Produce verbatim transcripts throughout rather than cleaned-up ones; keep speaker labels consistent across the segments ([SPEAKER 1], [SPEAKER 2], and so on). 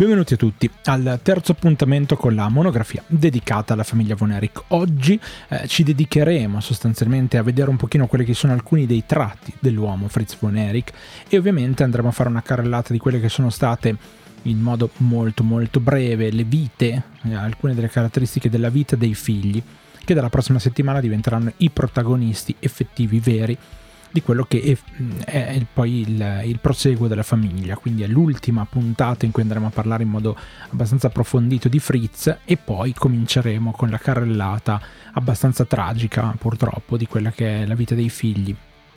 [SPEAKER 1] Benvenuti a tutti al terzo appuntamento con la monografia dedicata alla famiglia Von Erich. Oggi eh, ci dedicheremo sostanzialmente a vedere un pochino quelli che sono alcuni dei tratti dell'uomo Fritz Von Erich e ovviamente andremo a fare una carrellata di quelle che sono state, in modo molto molto breve, le vite, eh, alcune delle caratteristiche della vita dei figli, che dalla prossima settimana diventeranno i protagonisti effettivi veri di quello che è, è il, poi il, il proseguo della famiglia. Quindi è l'ultima puntata in cui andremo a parlare in modo abbastanza approfondito di Fritz e poi cominceremo con la carrellata abbastanza tragica, purtroppo, di quella che è la vita dei figli,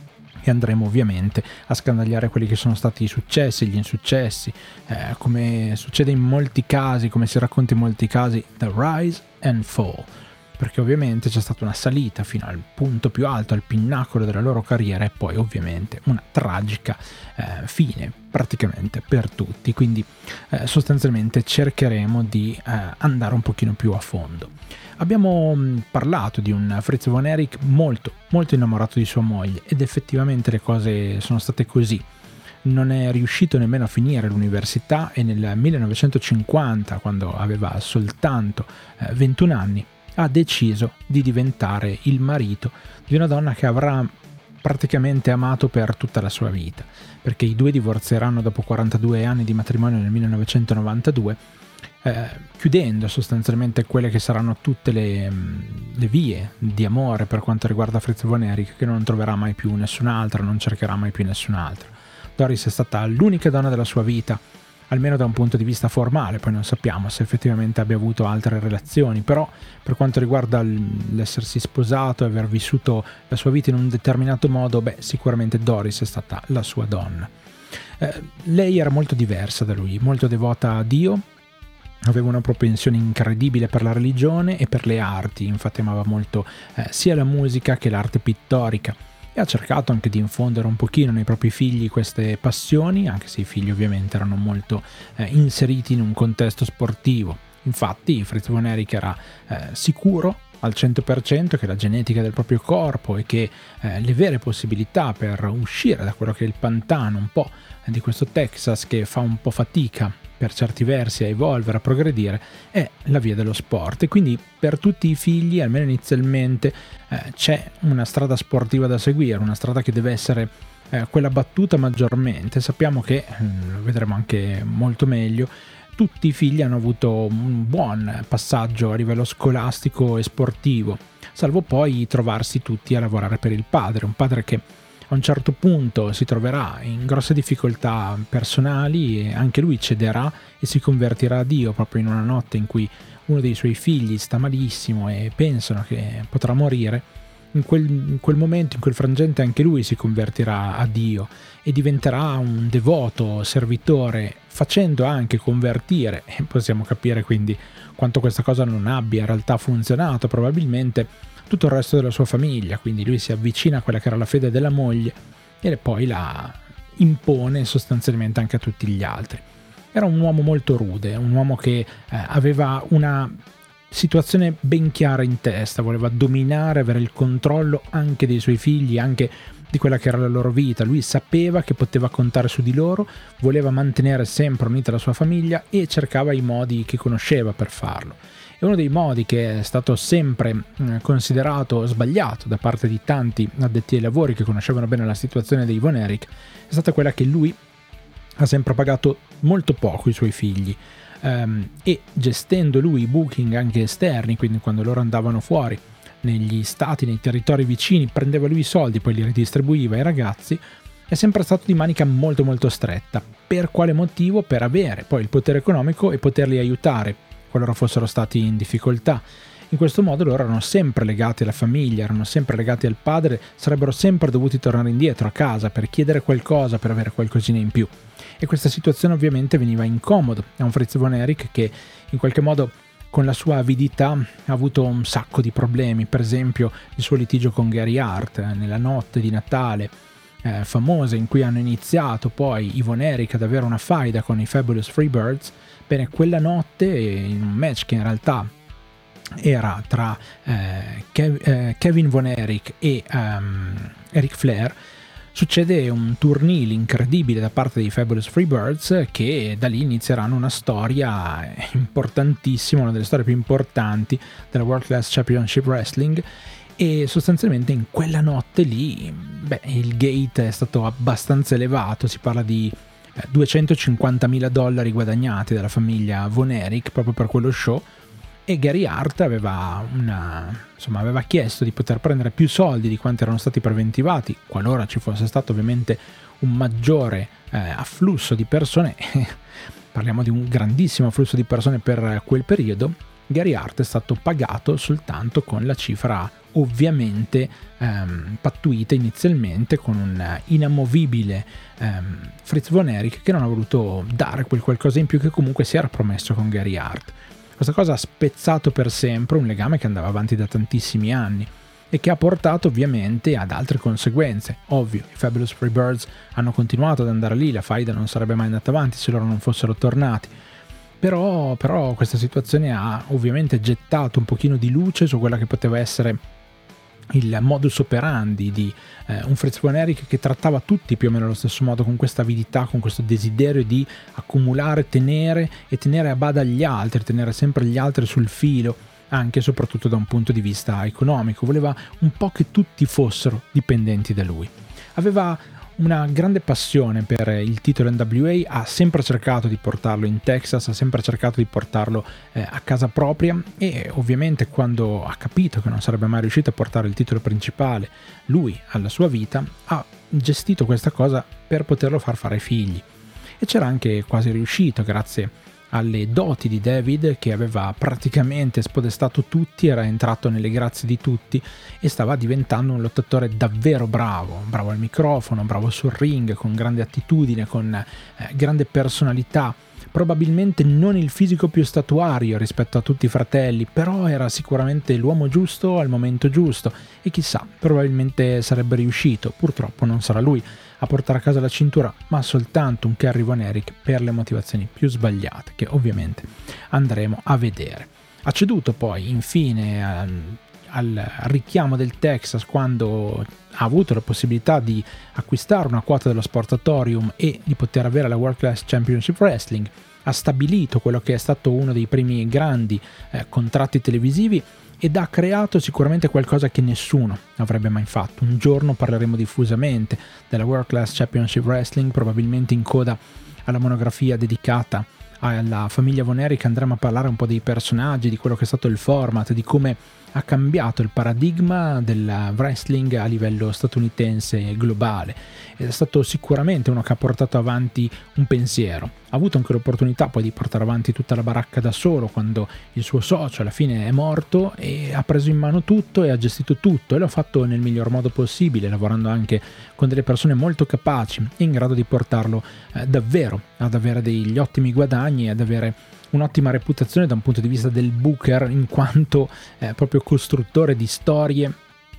[SPEAKER 1] e andremo ovviamente a scandagliare quelli che sono stati i successi, gli insuccessi, eh, come succede in molti casi, come si racconta in molti casi, the rise and fall, perché ovviamente c'è stata una salita fino al punto più alto, al pinnacolo della loro carriera, e poi ovviamente una tragica eh, fine praticamente per tutti. Quindi eh, sostanzialmente cercheremo di eh, andare un pochino più a fondo. Abbiamo mh, parlato di un Fritz Von Erich molto molto innamorato di sua moglie, ed effettivamente le cose sono state così. Non è riuscito nemmeno a finire l'università e nel millenovecentocinquanta, quando aveva soltanto eh, ventuno anni, ha deciso di diventare il marito di una donna che avrà praticamente amato per tutta la sua vita, perché i due divorzieranno dopo quarantadue anni di matrimonio nel millenovecentonovantadue, eh, chiudendo sostanzialmente quelle che saranno tutte le, le vie di amore per quanto riguarda Fritz Von Erich, che non troverà mai più nessun'altra, non cercherà mai più nessun'altra. Doris è stata l'unica donna della sua vita, almeno da un punto di vista formale. Poi non sappiamo se effettivamente abbia avuto altre relazioni, però per quanto riguarda l'essersi sposato e aver vissuto la sua vita in un determinato modo, beh, sicuramente Doris è stata la sua donna. Eh, lei era molto diversa da lui, molto devota a Dio, aveva una propensione incredibile per la religione e per le arti, infatti amava molto eh, sia la musica che l'arte pittorica, e ha cercato anche di infondere un pochino nei propri figli queste passioni, anche se i figli ovviamente erano molto eh, inseriti in un contesto sportivo. Infatti Fritz Von Erich era eh, sicuro al cento per cento che la genetica del proprio corpo e che eh, le vere possibilità per uscire da quello che è il pantano un po' di questo Texas, che fa un po' fatica per certi versi a evolvere, a progredire, è la via dello sport. E quindi per tutti i figli, almeno inizialmente, eh, c'è una strada sportiva da seguire, una strada che deve essere eh, quella battuta maggiormente. Sappiamo che, lo vedremo anche molto meglio, tutti i figli hanno avuto un buon passaggio a livello scolastico e sportivo, salvo poi trovarsi tutti a lavorare per il padre, un padre che a un certo punto si troverà in grosse difficoltà personali e anche lui cederà e si convertirà a Dio proprio in una notte in cui uno dei suoi figli sta malissimo e pensano che potrà morire. In quel, in quel momento, in quel frangente, anche lui si convertirà a Dio e diventerà un devoto servitore, facendo anche convertire, e possiamo capire quindi quanto questa cosa non abbia in realtà funzionato, probabilmente, tutto il resto della sua famiglia. Quindi lui si avvicina a quella che era la fede della moglie e poi la impone sostanzialmente anche a tutti gli altri. Era un uomo molto rude, un uomo che eh, aveva una situazione ben chiara in testa, voleva dominare, avere il controllo anche dei suoi figli, anche di quella che era la loro vita. Lui sapeva che poteva contare su di loro, voleva mantenere sempre unita la sua famiglia e cercava i modi che conosceva per farlo. E uno dei modi che è stato sempre eh, considerato sbagliato da parte di tanti addetti ai lavori che conoscevano bene la situazione dei Von Erich è stata quella che lui ha sempre pagato molto poco i suoi figli, um, e gestendo lui i booking anche esterni, quindi quando loro andavano fuori negli stati, nei territori vicini, prendeva lui i soldi, poi li ridistribuiva ai ragazzi. È sempre stato di manica molto molto stretta. Per quale motivo? Per avere poi il potere economico e poterli aiutare qualora fossero stati in difficoltà. In questo modo loro erano sempre legati alla famiglia, erano sempre legati al padre, sarebbero sempre dovuti tornare indietro a casa per chiedere qualcosa, per avere qualcosina in più. E questa situazione ovviamente veniva incomodo a un Fritz Von Erich che in qualche modo con la sua avidità ha avuto un sacco di problemi. Per esempio il suo litigio con Gary Hart nella notte di Natale eh, famosa, in cui hanno iniziato poi i Von Erich ad avere una faida con i Fabulous Freebirds. Bene, quella notte, in un match che in realtà era tra eh, Kev- eh, Kevin Von Erich e um, Ric Flair, Succede un turnil incredibile da parte dei Fabulous Freebirds, che da lì inizieranno una storia importantissima, una delle storie più importanti della World Class Championship Wrestling, e sostanzialmente in quella notte lì beh, il gate è stato abbastanza elevato. Si parla di eh, duecentocinquantamila dollari guadagnati dalla famiglia Von Erich proprio per quello show, e Gary Hart aveva, una, insomma, aveva chiesto di poter prendere più soldi di quanti erano stati preventivati, qualora ci fosse stato ovviamente un maggiore eh, afflusso di persone. Parliamo di un grandissimo afflusso di persone per quel periodo. Gary Hart è stato pagato soltanto con la cifra ovviamente ehm, pattuita inizialmente con un inamovibile ehm, Fritz Von Erich, che non ha voluto dare quel qualcosa in più che comunque si era promesso con Gary Hart. Questa cosa ha spezzato per sempre un legame che andava avanti da tantissimi anni e che ha portato ovviamente ad altre conseguenze. Ovvio, i Fabulous Freebirds hanno continuato ad andare lì, la faida non sarebbe mai andata avanti se loro non fossero tornati. Però, però questa situazione ha ovviamente gettato un pochino di luce su quella che poteva essere il modus operandi di eh, un Fritz Von Erich, che trattava tutti più o meno allo stesso modo, con questa avidità, con questo desiderio di accumulare, tenere e tenere a bada gli altri, tenere sempre gli altri sul filo, anche e soprattutto da un punto di vista economico. Voleva un po' che tutti fossero dipendenti da lui. Aveva una grande passione per il titolo N W A, ha sempre cercato di portarlo in Texas, ha sempre cercato di portarlo eh, a casa propria, e ovviamente quando ha capito che non sarebbe mai riuscito a portare il titolo principale lui alla sua vita, ha gestito questa cosa per poterlo far fare ai figli, e c'era anche quasi riuscito grazie alle doti di David, che aveva praticamente spodestato tutti, era entrato nelle grazie di tutti e stava diventando un lottatore davvero bravo, bravo al microfono, bravo sul ring, con grande attitudine, con eh, grande personalità. Probabilmente non il fisico più statuario rispetto a tutti i fratelli, però era sicuramente l'uomo giusto al momento giusto, e chissà, probabilmente sarebbe riuscito. Purtroppo non sarà lui a portare a casa la cintura, ma soltanto un Kerry Von Erich per le motivazioni più sbagliate, che ovviamente andremo a vedere. Ha ceduto poi infine al, al richiamo del Texas quando ha avuto la possibilità di acquistare una quota dello Sportatorium e di poter avere la World Class Championship Wrestling. Ha stabilito quello che è stato uno dei primi grandi eh, contratti televisivi, ed ha creato sicuramente qualcosa che nessuno avrebbe mai fatto. Un giorno parleremo diffusamente della World Class Championship Wrestling, probabilmente in coda alla monografia dedicata alla famiglia Von Erich. Andremo a parlare un po' dei personaggi, di quello che è stato il format, di come ha cambiato il paradigma del wrestling a livello statunitense e globale. Ed è stato sicuramente uno che ha portato avanti un pensiero. Ha avuto anche l'opportunità poi di portare avanti tutta la baracca da solo, quando il suo socio alla fine è morto, e ha preso in mano tutto e ha gestito tutto, e l'ha fatto nel miglior modo possibile, lavorando anche con delle persone molto capaci, in grado di portarlo eh, davvero ad avere degli ottimi guadagni e ad avere un'ottima reputazione da un punto di vista del booker, in quanto eh, proprio costruttore di storie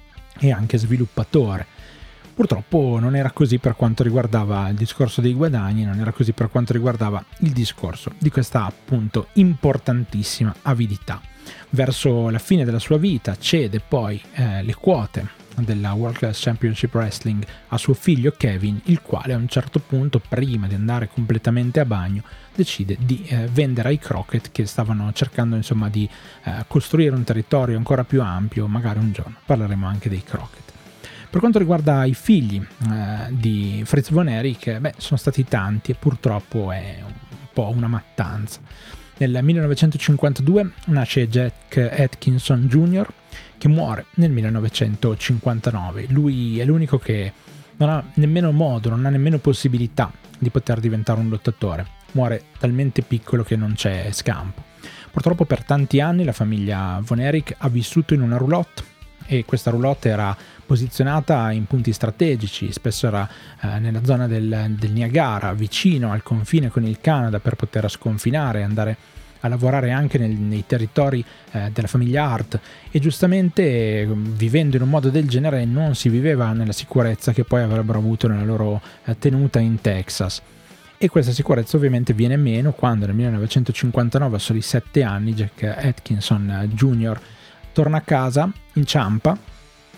[SPEAKER 1] e anche sviluppatore. Purtroppo non era così per quanto riguardava il discorso dei guadagni, non era così per quanto riguardava il discorso di questa appunto importantissima avidità. Verso la fine della sua vita cede poi eh, le quote della World Class Championship Wrestling a suo figlio Kevin, il quale a un certo punto, prima di andare completamente a bagno, decide di eh, vendere ai Crockett, che stavano cercando insomma di eh, costruire un territorio ancora più ampio. Magari un giorno parleremo anche dei Crockett. Per quanto riguarda i figli eh, di Fritz Von Erich, beh, sono stati tanti e purtroppo è un po' una mattanza. Nel millenovecentocinquantadue nasce Jack Atkinson Junior, che muore nel millenovecentocinquantanove. Lui è l'unico che non ha nemmeno modo, non ha nemmeno possibilità di poter diventare un lottatore. Muore talmente piccolo che non c'è scampo. Purtroppo per tanti anni la famiglia Von Erich ha vissuto in una roulotte, e questa roulotte era posizionata in punti strategici, spesso era eh, nella zona del, del Niagara, vicino al confine con il Canada, per poter sconfinare e andare a lavorare anche nel, nei territori eh, della famiglia Hart. E giustamente, vivendo in un modo del genere, non si viveva nella sicurezza che poi avrebbero avuto nella loro eh, tenuta in Texas. E questa sicurezza ovviamente viene meno quando nel millenovecentocinquantanove, a soli sette anni, Jack Atkinson Junior torna a casa, inciampa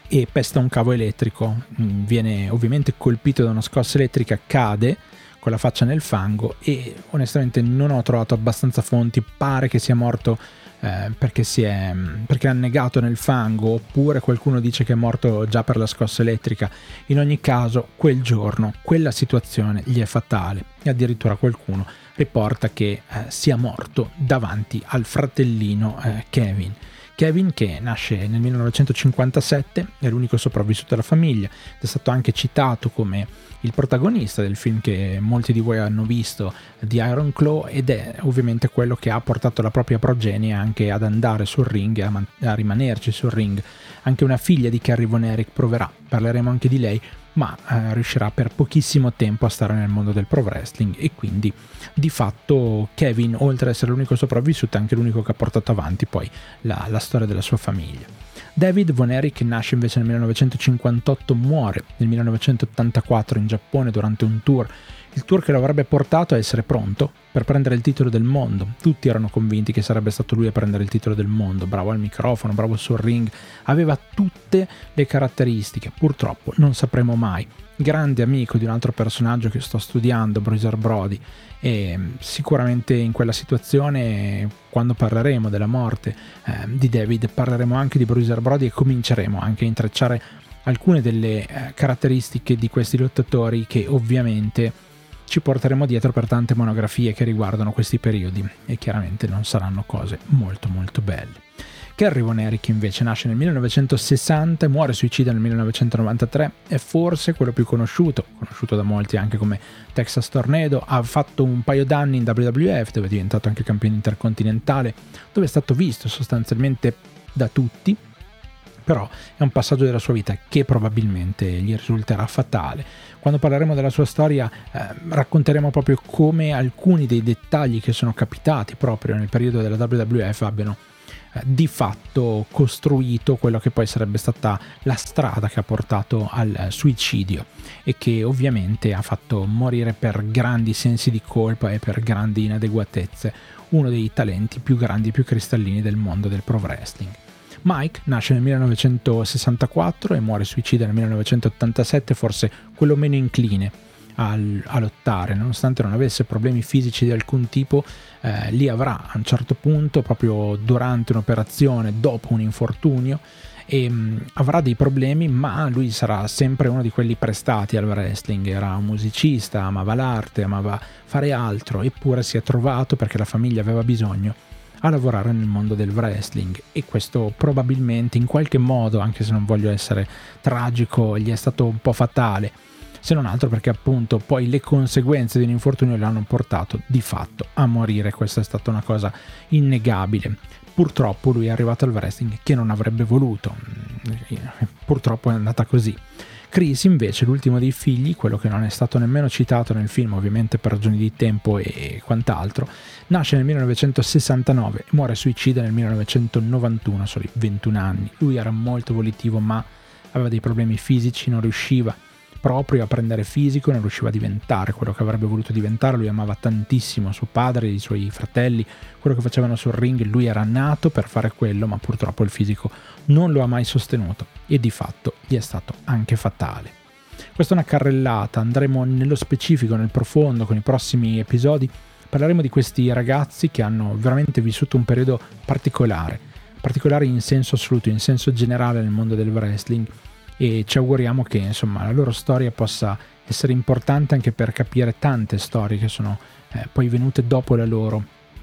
[SPEAKER 1] e pesta un cavo elettrico, viene ovviamente colpito da una scossa elettrica, cade con la faccia nel fango e onestamente non ho trovato abbastanza fonti, pare che sia morto eh, perché si è perché è annegato nel fango, oppure qualcuno dice che è morto già per la scossa elettrica. In ogni caso quel giorno quella situazione gli è fatale e addirittura qualcuno riporta che eh, sia morto davanti al fratellino eh, Kevin. Kevin, che nasce nel millenovecentocinquantasette, è l'unico sopravvissuto della famiglia, è stato anche citato come il protagonista del film che molti di voi hanno visto, di Iron Claw, ed è ovviamente quello che ha portato la propria progenie anche ad andare sul ring, a, man- a rimanerci sul ring. Anche una figlia di Kerry Von Erich proverà, parleremo anche di lei, ma eh, riuscirà per pochissimo tempo a stare nel mondo del pro wrestling, e quindi di fatto Kevin, oltre ad essere l'unico sopravvissuto, è anche l'unico che ha portato avanti poi la, la storia della sua famiglia. David Von Erich nasce invece nel millenovecentocinquantotto, muore nel millenovecentottantaquattro in Giappone durante un tour, il tour che lo avrebbe portato a essere pronto per prendere il titolo del mondo. Tutti erano convinti che sarebbe stato lui a prendere il titolo del mondo, bravo al microfono, bravo sul ring, aveva tutte le caratteristiche, purtroppo non sapremo mai. Grande amico di un altro personaggio che sto studiando, Bruiser Brody, e sicuramente in quella situazione, quando parleremo della morte eh, di David, parleremo anche di Bruiser Brody e cominceremo anche a intrecciare alcune delle eh, caratteristiche di questi lottatori che ovviamente ci porteremo dietro per tante monografie che riguardano questi periodi, e chiaramente non saranno cose molto molto belle. Kerry Von Erich invece nasce nel millenovecentosessanta e muore suicida nel millenovecentonovantatré, è forse quello più conosciuto, conosciuto da molti anche come Texas Tornado. Ha fatto un paio d'anni in W W F, dove è diventato anche campione intercontinentale, dove è stato visto sostanzialmente da tutti, però è un passaggio della sua vita che probabilmente gli risulterà fatale. Quando parleremo della sua storia eh, racconteremo proprio come alcuni dei dettagli che sono capitati proprio nel periodo della W W F abbiano eh, di fatto costruito quello che poi sarebbe stata la strada che ha portato al suicidio, e che ovviamente ha fatto morire per grandi sensi di colpa e per grandi inadeguatezze uno dei talenti più grandi e più cristallini del mondo del pro wrestling. Mike nasce nel millenovecentosessantaquattro e muore suicida nel millenovecentottantasette, forse quello meno incline al, a lottare, nonostante non avesse problemi fisici di alcun tipo. Eh, li avrà a un certo punto, proprio durante un'operazione, dopo un infortunio, e mh, avrà dei problemi, ma lui sarà sempre uno di quelli prestati al wrestling. Era un musicista, amava l'arte, amava fare altro, eppure si è trovato, perché la famiglia aveva bisogno, a lavorare nel mondo del wrestling, e questo probabilmente in qualche modo, anche se non voglio essere tragico, gli è stato un po' fatale, se non altro perché appunto poi le conseguenze di un infortunio l'hanno portato di fatto a morire. Questa è stata una cosa innegabile. Purtroppo lui è arrivato al wrestling che non avrebbe voluto, purtroppo è andata così. Chris invece, l'ultimo dei figli, quello che non è stato nemmeno citato nel film, ovviamente per ragioni di tempo e quant'altro, nasce nel millenovecentosessantanove e muore suicida nel millenovecentonovantuno, a soli ventuno anni. Lui era molto volitivo, ma aveva dei problemi fisici, non riusciva proprio a prendere fisico, non riusciva a diventare quello che avrebbe voluto diventare. Lui amava tantissimo suo padre, i suoi fratelli, quello che facevano sul ring. Lui era nato per fare quello, ma purtroppo il fisico non lo ha mai sostenuto, e di fatto gli è stato anche fatale. Questa è una carrellata, andremo nello specifico, nel profondo con i prossimi episodi. Parleremo di questi ragazzi che hanno veramente vissuto un periodo particolare, particolare in senso assoluto, in senso generale nel mondo del wrestling, e ci auguriamo che insomma la loro storia possa essere importante anche per capire tante storie che sono eh, poi venute dopo la loro,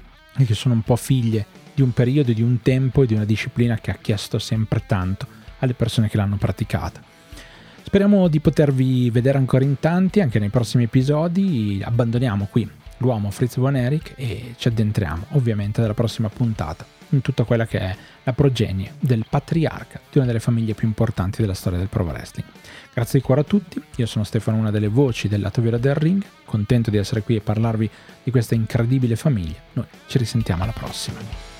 [SPEAKER 1] e che sono un po' figlie di un periodo, di un tempo e di una disciplina che ha chiesto sempre tanto alle persone che l'hanno praticata. Speriamo di potervi vedere ancora in tanti anche nei prossimi episodi. Abbandoniamo qui l'uomo Fritz Von Erich e ci addentriamo ovviamente nella prossima puntata in tutta quella che è la progenie del patriarca di una delle famiglie più importanti della storia del pro wrestling. Grazie di cuore a tutti, io sono Stefano, una delle voci del lato vero del ring, contento di essere qui e parlarvi di questa incredibile famiglia. Noi ci risentiamo alla prossima.